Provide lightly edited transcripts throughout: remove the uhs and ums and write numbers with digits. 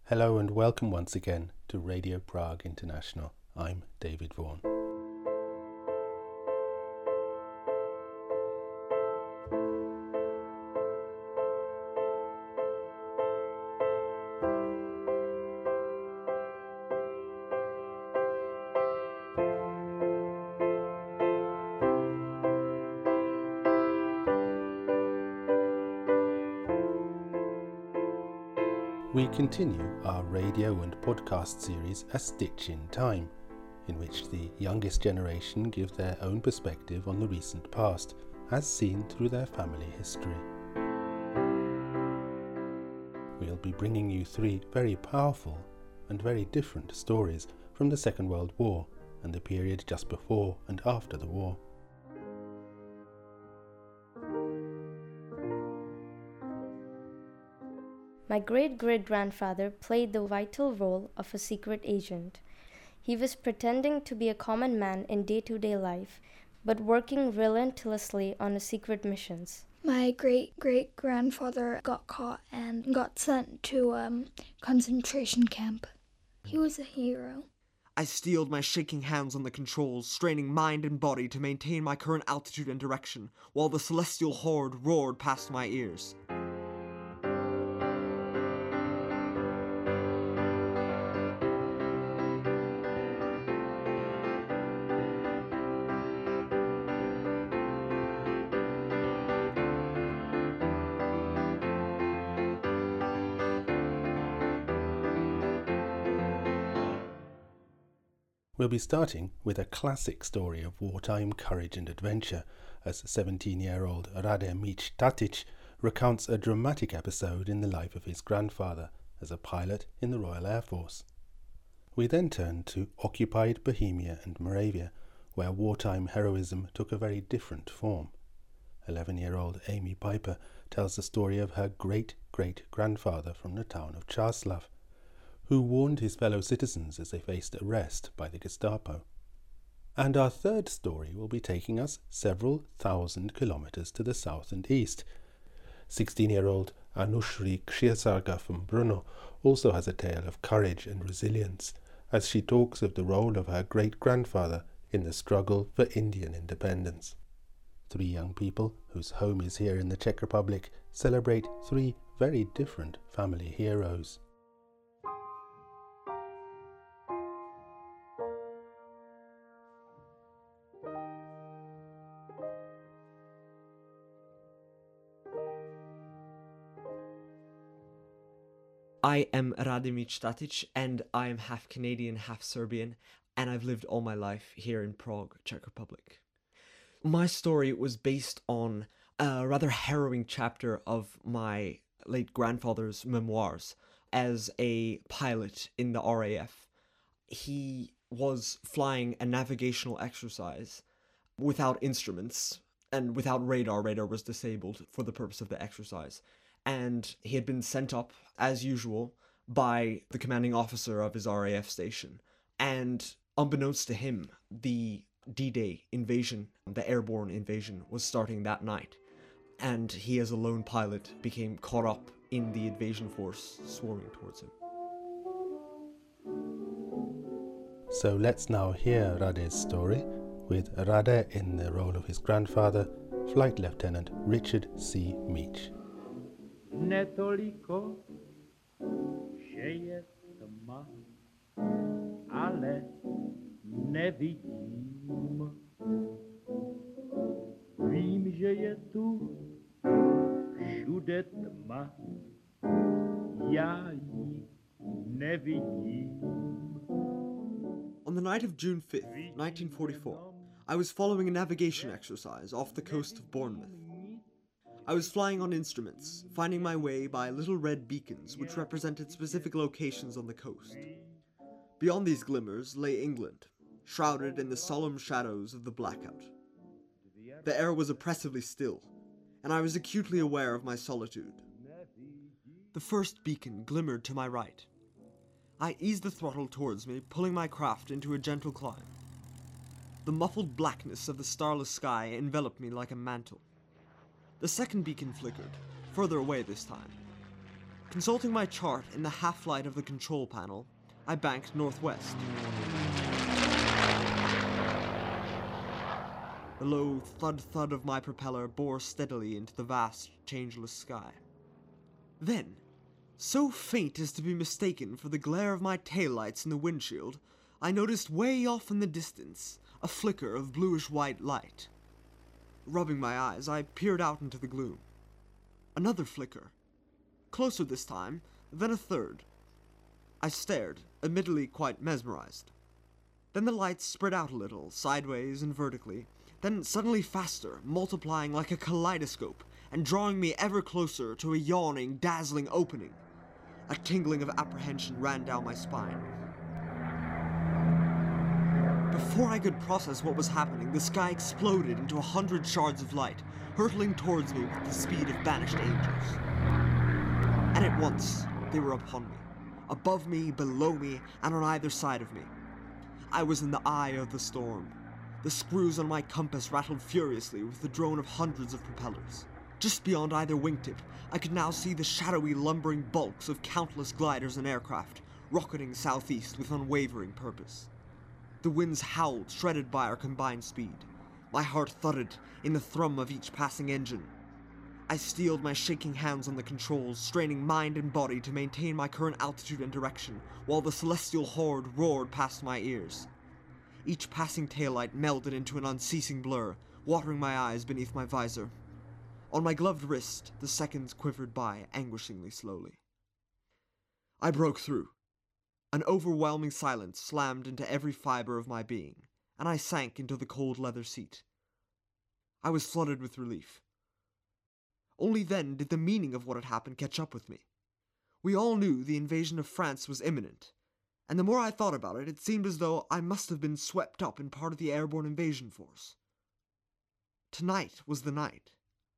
Hello and welcome once again to Radio Prague International. I'm David Vaughan. We continue our radio and podcast series A Stitch in Time, in which the youngest generation give their own perspective on the recent past, as seen through their family history. We'll be bringing you three very powerful and very different stories from the Second World War and the period just before and after the war. My great-great-grandfather played the vital role of a secret agent. He was pretending to be a common man in day-to-day life, but working relentlessly on his secret missions. My great-great-grandfather got caught and got sent to a concentration camp. He was a hero. I steeled my shaking hands on the controls, straining mind and body to maintain my current altitude and direction, while the celestial horde roared past my ears. We'll be starting with a classic story of wartime courage and adventure, as 17-year-old Rade Mić Tatic recounts a dramatic episode in the life of his grandfather as a pilot in the Royal Air Force. We then turn to occupied Bohemia and Moravia, where wartime heroism took a very different form. 11-year-old Amy Piper tells the story of her great-great-grandfather from the town of Čáslav, who warned his fellow citizens as they faced arrest by the Gestapo. And our third story will be taking us several thousand kilometers to the south and east. 16-year-old Anushri Kshirsarga from Brno also has a tale of courage and resilience, as she talks of the role of her great-grandfather in the struggle for Indian independence. Three young people, whose home is here in the Czech Republic, celebrate three very different family heroes. I am Rade Mić Tatic, and I am half Canadian, half Serbian, and I've lived all my life here in Prague, Czech Republic. My story was based on a rather harrowing chapter of my late grandfather's memoirs as a pilot in the RAF. He was flying a navigational exercise without instruments and without radar. Radar was disabled for the purpose of the exercise. And he had been sent up, as usual, by the commanding officer of his RAF station. And unbeknownst to him, the D-Day invasion, the airborne invasion, was starting that night. And he, as a lone pilot, became caught up in the invasion force swarming towards him. So let's now hear Rade's story, with Rade in the role of his grandfather, Flight Lieutenant Richard C. Mić. Netoliko, že je tma, ale nevidím. Vím, že je tu všude tma, já ji nevidím. On the night of June 5th, 1944, I was following a navigation exercise off the coast of Bournemouth. I was flying on instruments, finding my way by little red beacons which represented specific locations on the coast. Beyond these glimmers lay England, shrouded in the solemn shadows of the blackout. The air was oppressively still, and I was acutely aware of my solitude. The first beacon glimmered to my right. I eased the throttle towards me, pulling my craft into a gentle climb. The muffled blackness of the starless sky enveloped me like a mantle. The second beacon flickered, further away this time. Consulting my chart in the half-light of the control panel, I banked northwest. The low thud-thud of my propeller bore steadily into the vast, changeless sky. Then, so faint as to be mistaken for the glare of my taillights in the windshield, I noticed way off in the distance a flicker of bluish-white light. Rubbing my eyes, I peered out into the gloom. Another flicker. Closer this time, then a third. I stared, admittedly quite mesmerized. Then the lights spread out a little, sideways and vertically, then suddenly faster, multiplying like a kaleidoscope, and drawing me ever closer to a yawning, dazzling opening. A tingling of apprehension ran down my spine. Before I could process what was happening, the sky exploded into 100 shards of light, hurtling towards me with the speed of banished angels. And at once, they were upon me. Above me, below me, and on either side of me. I was in the eye of the storm. The screws on my compass rattled furiously with the drone of hundreds of propellers. Just beyond either wingtip, I could now see the shadowy, lumbering bulks of countless gliders and aircraft, rocketing southeast with unwavering purpose. The winds howled, shredded by our combined speed. My heart thudded in the thrum of each passing engine. I steeled my shaking hands on the controls, straining mind and body to maintain my current altitude and direction, while the celestial horde roared past my ears. Each passing taillight melded into an unceasing blur, watering my eyes beneath my visor. On my gloved wrist, the seconds quivered by anguishingly slowly. I broke through. An overwhelming silence slammed into every fiber of my being, and I sank into the cold leather seat. I was flooded with relief. Only then did the meaning of what had happened catch up with me. We all knew the invasion of France was imminent, and the more I thought about it, it seemed as though I must have been swept up in part of the airborne invasion force. Tonight was the night.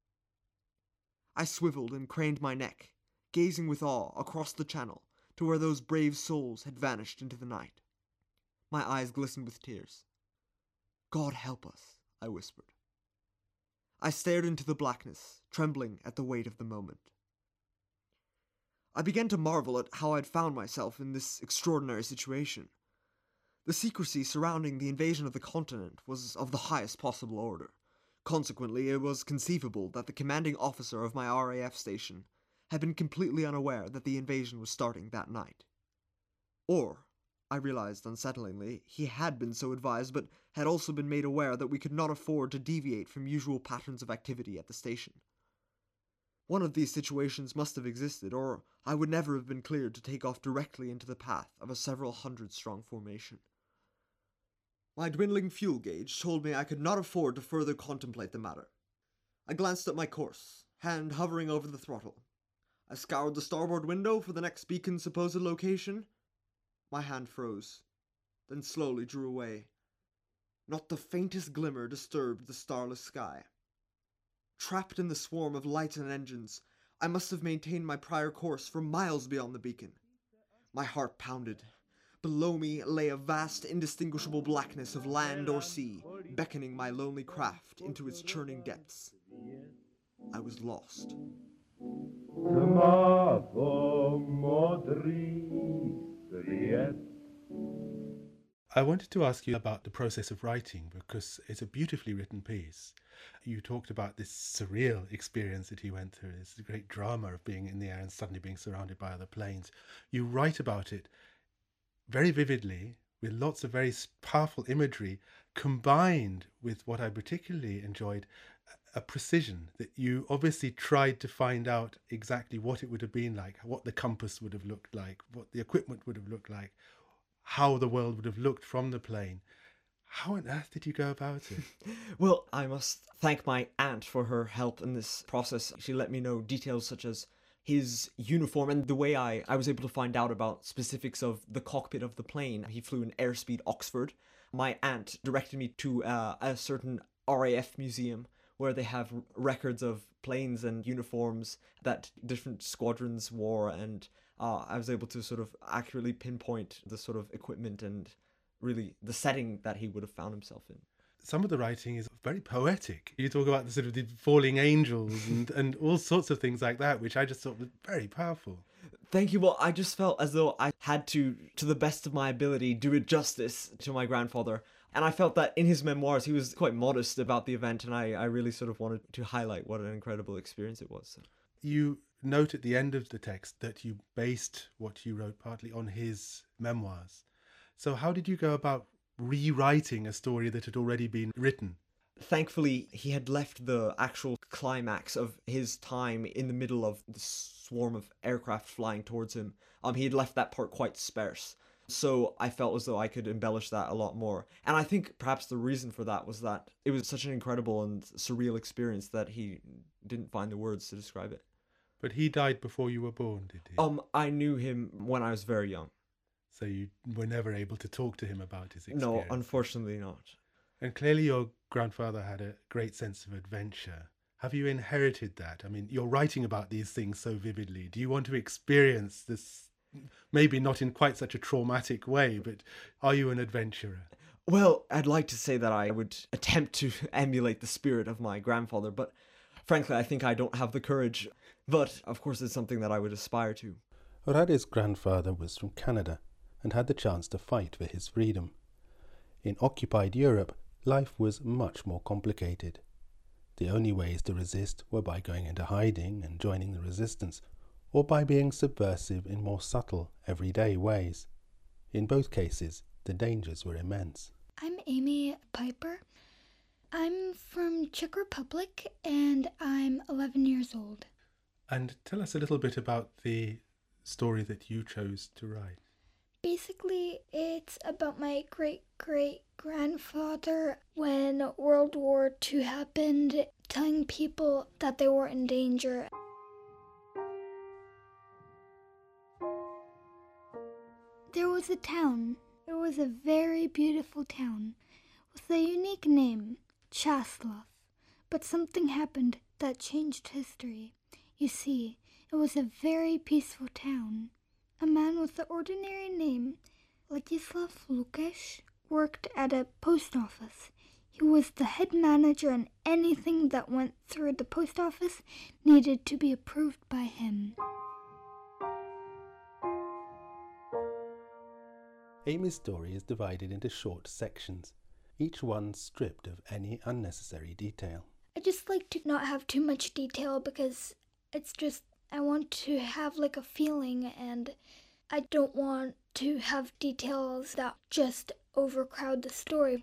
I swiveled and craned my neck, gazing with awe across the channel to where those brave souls had vanished into the night. My eyes glistened with tears. "God help us," I whispered. I stared into the blackness, trembling at the weight of the moment. I began to marvel at how I'd found myself in this extraordinary situation. The secrecy surrounding the invasion of the continent was of the highest possible order. Consequently, it was conceivable that the commanding officer of my RAF station had been completely unaware that the invasion was starting that night. Or, I realized unsettlingly, he had been so advised, but had also been made aware that we could not afford to deviate from usual patterns of activity at the station. One of these situations must have existed, or I would never have been cleared to take off directly into the path of a several hundred-strong formation. My dwindling fuel gauge told me I could not afford to further contemplate the matter. I glanced at my course, hand hovering over the throttle. I scoured the starboard window for the next beacon's supposed location. My hand froze, then slowly drew away. Not the faintest glimmer disturbed the starless sky. Trapped in the swarm of lights and engines, I must have maintained my prior course for miles beyond the beacon. My heart pounded. Below me lay a vast, indistinguishable blackness of land or sea, beckoning my lonely craft into its churning depths. I was lost. I wanted to ask you about the process of writing, because it's a beautifully written piece. You talked about this surreal experience that he went through, this great drama of being in the air and suddenly being surrounded by other planes. You write about it very vividly, with lots of very powerful imagery, combined with what I particularly enjoyed, a precision that you obviously tried to find out exactly what it would have been like, what the compass would have looked like, what the equipment would have looked like, how the world would have looked from the plane. How on earth did you go about it? Well, I must thank my aunt for her help in this process. She let me know details such as his uniform and the way I was able to find out about specifics of the cockpit of the plane. He flew in Airspeed Oxford. My aunt directed me to a certain RAF museum where they have records of planes and uniforms that different squadrons wore, and I was able to sort of accurately pinpoint the sort of equipment and really the setting that he would have found himself in. Some of the writing is very poetic. You talk about the sort of the falling angels and all sorts of things like that, which I just thought was very powerful. Thank you. Well, I just felt as though I had to the best of my ability, do it justice to my grandfather. And I felt that in his memoirs, he was quite modest about the event, and I really sort of wanted to highlight what an incredible experience it was. So. You note at the end of the text that you based what you wrote partly on his memoirs. So how did you go about rewriting a story that had already been written? Thankfully, he had left the actual climax of his time in the middle of the swarm of aircraft flying towards him. He had left that part quite sparse. So I felt as though I could embellish that a lot more. And I think perhaps the reason for that was that it was such an incredible and surreal experience that he didn't find the words to describe it. But he died before you were born, did he? I knew him when I was very young. So you were never able to talk to him about his experience? No, unfortunately not. And clearly your grandfather had a great sense of adventure. Have you inherited that? I mean, you're writing about these things so vividly. Do you want to experience this, maybe not in quite such a traumatic way, but are you an adventurer? Well, I'd like to say that I would attempt to emulate the spirit of my grandfather, but frankly, I think I don't have the courage. But, of course, it's something that I would aspire to. Rade's grandfather was from Canada and had the chance to fight for his freedom. In occupied Europe, life was much more complicated. The only ways to resist were by going into hiding and joining the resistance, or by being subversive in more subtle, everyday ways. In both cases, the dangers were immense. I'm Amy Piper. I'm from Czech Republic and I'm 11 years old. And tell us a little bit about the story that you chose to write. Basically, it's about my great-great-grandfather when World War II happened, telling people that they were in danger. There was a town. It was a very beautiful town with a unique name, Chaslav. But something happened that changed history. You see, it was a very peaceful town. A man with the ordinary name, Ladislav Lukáš, worked at a post office. He was the head manager, and anything that went through the post office needed to be approved by him. Amy's story is divided into short sections, each one stripped of any unnecessary detail. I just like to not have too much detail because it's just, I want to have like a feeling, and I don't want to have details that just overcrowd the story.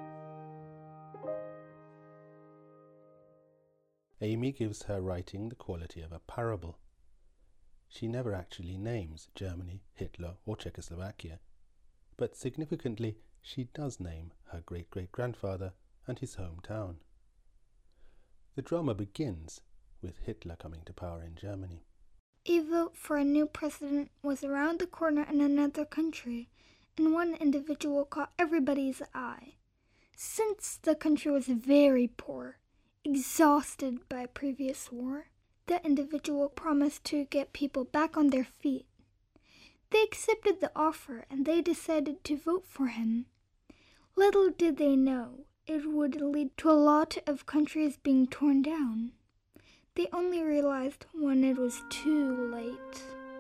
Amy gives her writing the quality of a parable. She never actually names Germany, Hitler, or Czechoslovakia, but significantly she does name her great-great-grandfather and his hometown. The drama begins with Hitler coming to power in Germany. A vote for a new president was around the corner in another country, and one individual caught everybody's eye. Since the country was very poor, exhausted by previous war, the individual promised to get people back on their feet. They accepted the offer and they decided to vote for him. Little did they know it would lead to a lot of countries being torn down. They only realized when it was too late.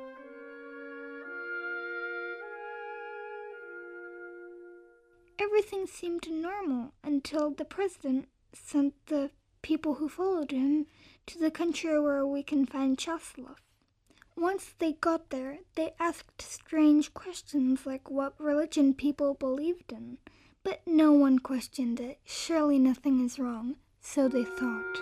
Everything seemed normal until the president sent the people who followed him to the country where we can find Chaslav. Once they got there, they asked strange questions like what religion people believed in, but no one questioned it. Surely nothing is wrong, so they thought.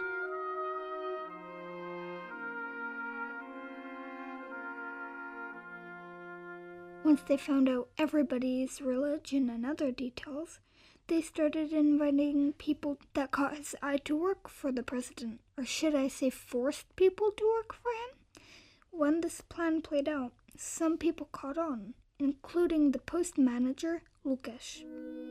Once they found out everybody's religion and other details, they started inviting people that caught his eye to work for the president, or should I say forced people to work for him? When this plan played out, some people caught on, including the post manager, Lukáš.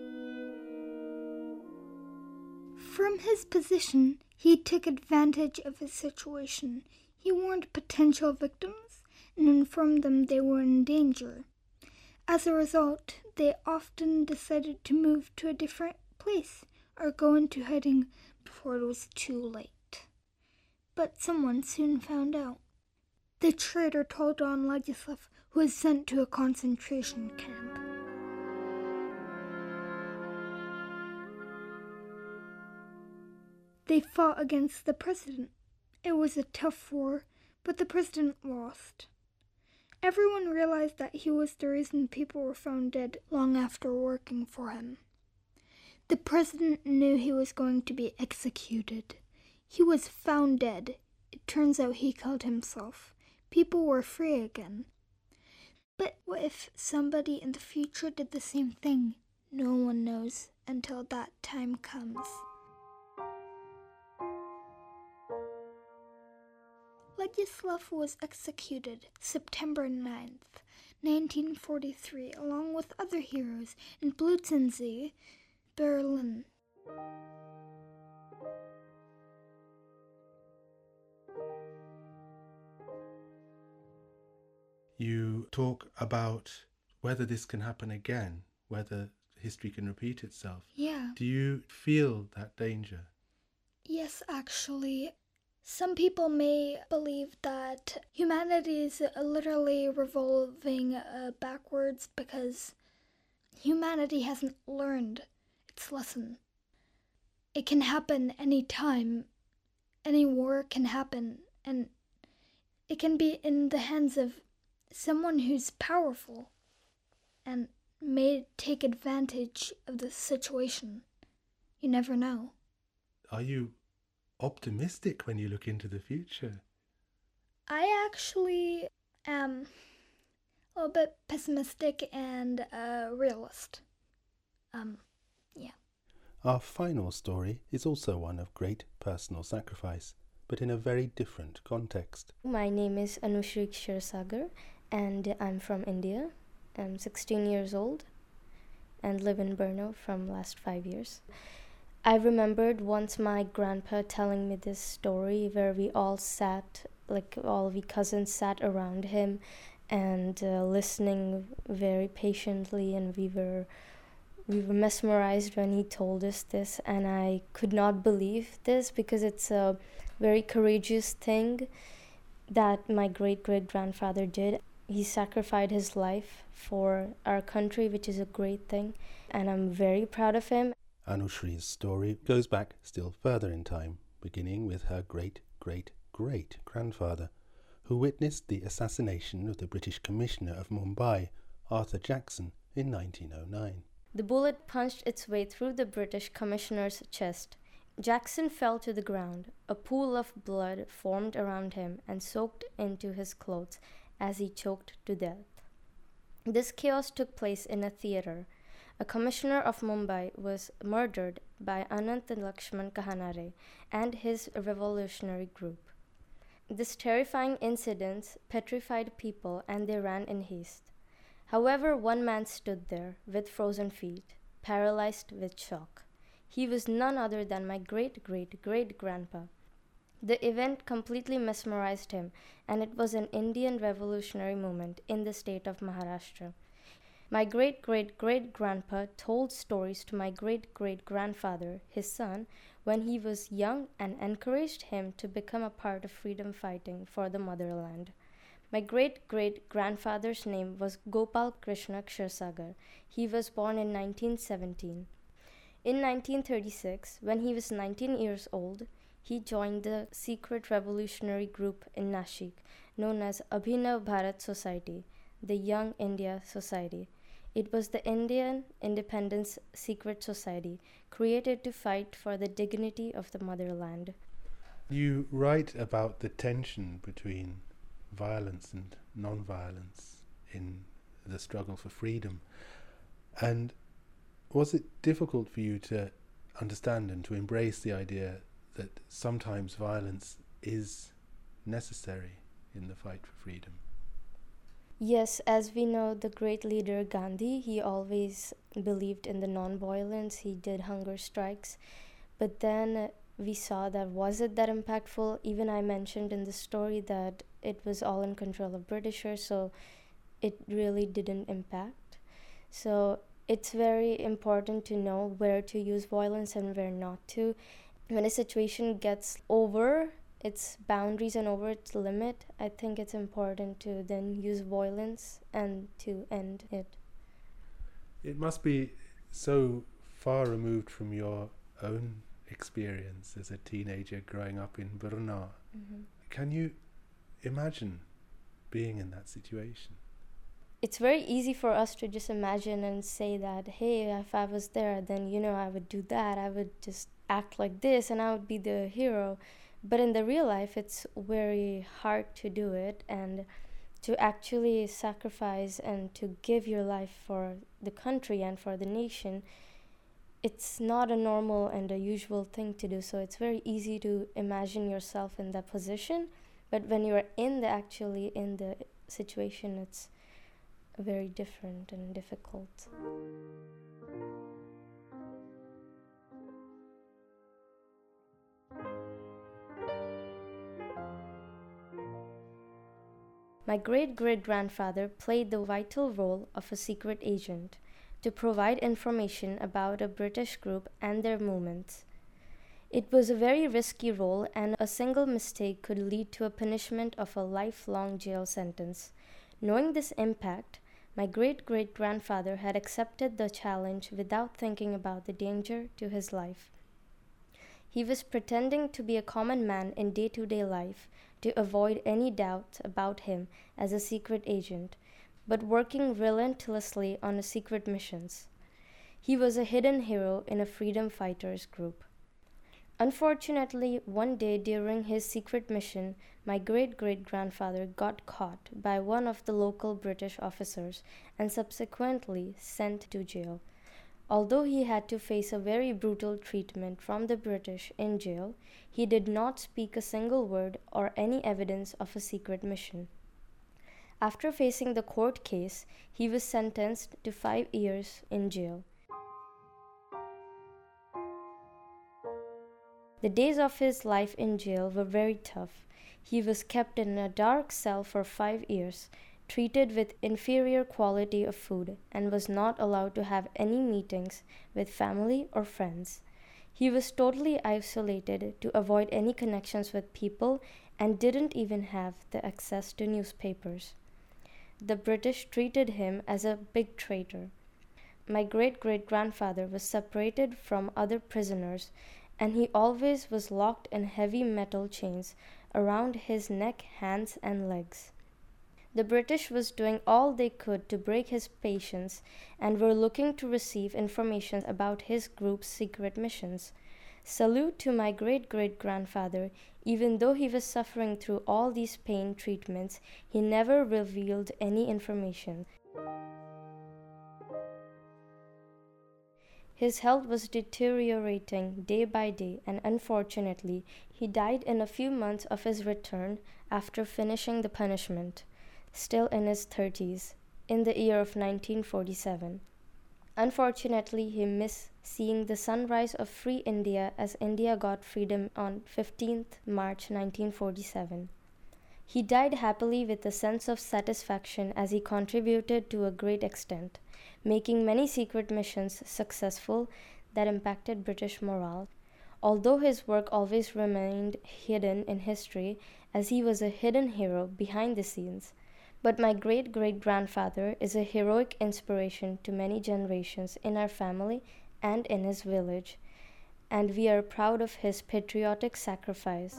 From his position, he took advantage of his situation. He warned potential victims and informed them they were in danger. As a result, they often decided to move to a different place or go into hiding before it was too late. But someone soon found out. The traitor told on Ladislav, who was sent to a concentration camp. They fought against the president. It was a tough war, but the president lost. Everyone realized that he was the reason people were found dead long after working for him. The president knew he was going to be executed. He was found dead. It turns out he killed himself. People were free again. But what if somebody in the future did the same thing? No one knows until that time comes. Ladislav was executed September 9th, 1943, along with other heroes in Plötzensee, Berlin. You talk about whether this can happen again, whether history can repeat itself. Yeah. Do you feel that danger? Yes, actually. Some people may believe that humanity is literally revolving backwards because humanity hasn't learned its lesson. It can happen any time. Any war can happen, and it can be in the hands of someone who's powerful and may take advantage of the situation. You never know. Are you optimistic when you look into the future? I actually am a little bit pessimistic and realist. Yeah. Our final story is also one of great personal sacrifice, but in a very different context. My name is Anushri Kshirosagar and I'm from India. I'm 16 years old and live in Brno from last 5 years. I remembered once my grandpa telling me this story where we all sat, like all we cousins sat around him and listening very patiently, and we were mesmerized when he told us this, and I could not believe this because it's a very courageous thing that my great-great-grandfather did. He sacrificed his life for our country, which is a great thing, and I'm very proud of him. Anushri's story goes back still further in time, beginning with her great-great-great-grandfather, who witnessed the assassination of the British Commissioner of Mumbai, Arthur Jackson, in 1909. The bullet punched its way through the British Commissioner's chest. Jackson fell to the ground. A pool of blood formed around him and soaked into his clothes as he choked to death. This chaos took place in a theatre. A commissioner of Mumbai was murdered by Anant Lakshman Kahanare and his revolutionary group. This terrifying incident petrified people and they ran in haste. However, one man stood there with frozen feet, paralyzed with shock. He was none other than my great-great-great-grandpa. The event completely mesmerized him, and it was an Indian revolutionary movement in the state of Maharashtra. My great-great-great-grandpa told stories to my great-great-grandfather, his son, when he was young and encouraged him to become a part of freedom fighting for the motherland. My great-great-grandfather's name was Gopal Krishna Kshirosagar. He was born in 1917. In 1936, when he was 19 years old, he joined the secret revolutionary group in Nashik, known as Abhinav Bharat Society, the Young India Society. It was the Indian Independence Secret Society, created to fight for the dignity of the motherland. You write about the tension between violence and non-violence in the struggle for freedom. And was it difficult for you to understand and to embrace the idea that sometimes violence is necessary in the fight for freedom? Yes, as we know, the great leader Gandhi, he always believed in the non-violence. He did hunger strikes. But then we saw that was it that impactful? Even I mentioned in the story that it was all in control of Britishers, so it really didn't impact. So it's very important to know where to use violence and where not to. When a situation gets over its boundaries and over its limit, I think it's important to then use violence and to end it. It must be so far removed from your own experience as a teenager growing up in Brno. Can you imagine being in that situation? It's very easy for us to just imagine and say that, hey, if I was there, then, I would do that. I would just act like this and I would be the hero. But in the real life, it's very hard to do it, and to actually sacrifice and to give your life for the country and for the nation, it's not a normal and a usual thing to do. So it's very easy to imagine yourself in that position. But when you're in the situation, it's very different and difficult. My great-great-grandfather played the vital role of a secret agent to provide information about a British group and their movements. It was a very risky role, and a single mistake could lead to a punishment of a lifelong jail sentence. Knowing this impact, my great-great-grandfather had accepted the challenge without thinking about the danger to his life. He was pretending to be a common man in day-to-day life to avoid any doubt about him as a secret agent, but working relentlessly on secret missions. He was a hidden hero in a freedom fighters group. Unfortunately, one day during his secret mission, my great-great-grandfather got caught by one of the local British officers and subsequently sent to jail. Although he had to face a very brutal treatment from the British in jail, he did not speak a single word or any evidence of a secret mission. After facing the court case, he was sentenced to 5 years in jail. The days of his life in jail were very tough. He was kept in a dark cell for 5 years, treated with inferior quality of food, and was not allowed to have any meetings with family or friends. He was totally isolated to avoid any connections with people and didn't even have the access to newspapers. The British treated him as a big traitor. My great-great-grandfather was separated from other prisoners, and he always was locked in heavy metal chains around his neck, hands, and legs. The British was doing all they could to break his patience and were looking to receive information about his group's secret missions. Salute to my great-great-grandfather. Even though he was suffering through all these pain treatments, he never revealed any information. His health was deteriorating day by day, and unfortunately, he died in a few months of his return after finishing the punishment, still in his 30s, in the year of 1947. Unfortunately, he missed seeing the sunrise of free India as India got freedom on 15th March 1947. He died happily with a sense of satisfaction as he contributed to a great extent, making many secret missions successful that impacted British morale. Although his work always remained hidden in history, as he was a hidden hero behind the scenes. But my great-great-grandfather is a heroic inspiration to many generations in our family and in his village, and we are proud of his patriotic sacrifice.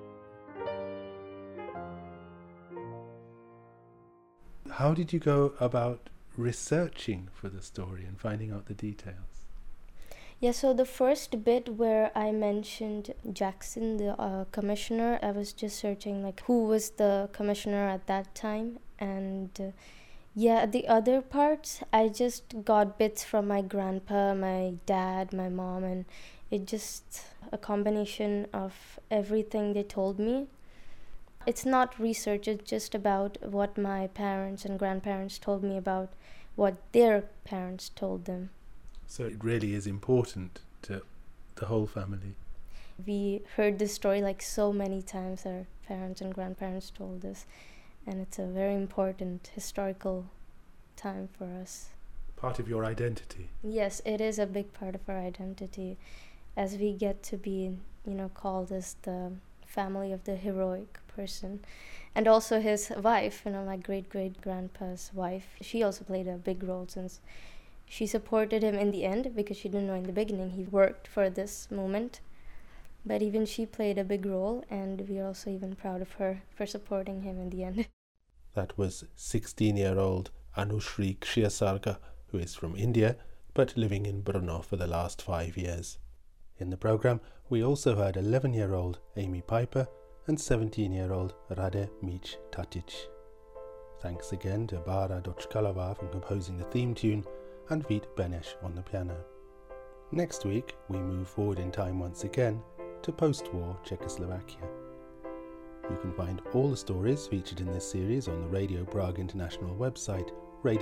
How did you go about researching for the story and finding out the details? Yeah, so the first bit where I mentioned Jackson, the commissioner, I was just searching like who was the commissioner at that time, and the other parts I just got bits from my grandpa, my dad, my mom, and it just a combination of everything they told me. It's not research, it's just about what my parents and grandparents told me about what their parents told them. So it really is important to the whole family. We heard this story like so many times, our parents and grandparents told us, and it's a very important historical time for us. Part of your identity. Yes, it is a big part of our identity, as we get to be, called as the family of the heroic person. And also his wife, my great-great-grandpa's wife, she also played a big role, since she supported him in the end, because she didn't know in the beginning he worked for this moment. But even she played a big role, and we are also even proud of her for supporting him in the end. That was 16-year-old Anushri Kshirsarka, who is from India, but living in Brno for the last 5 years. In the programme, we also heard 11-year-old Amy Piper and 17-year-old Rade Mich Tatic. Thanks again to Bara Dochkalova for composing the theme tune and Vít Beneš on the piano. Next week, we move forward in time once again to post-war Czechoslovakia. You can find all the stories featured in this series on the Radio Prague International website,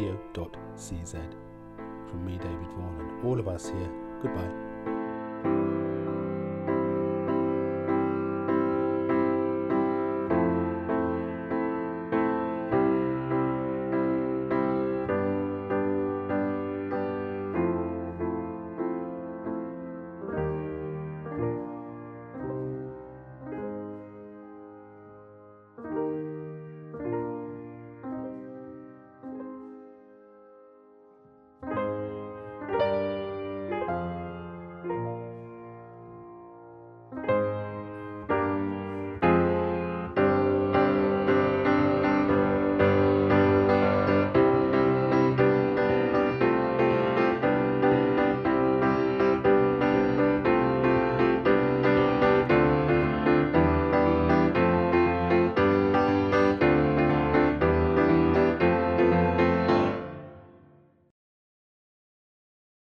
radio.cz. From me, David Vaughan, and all of us here, goodbye.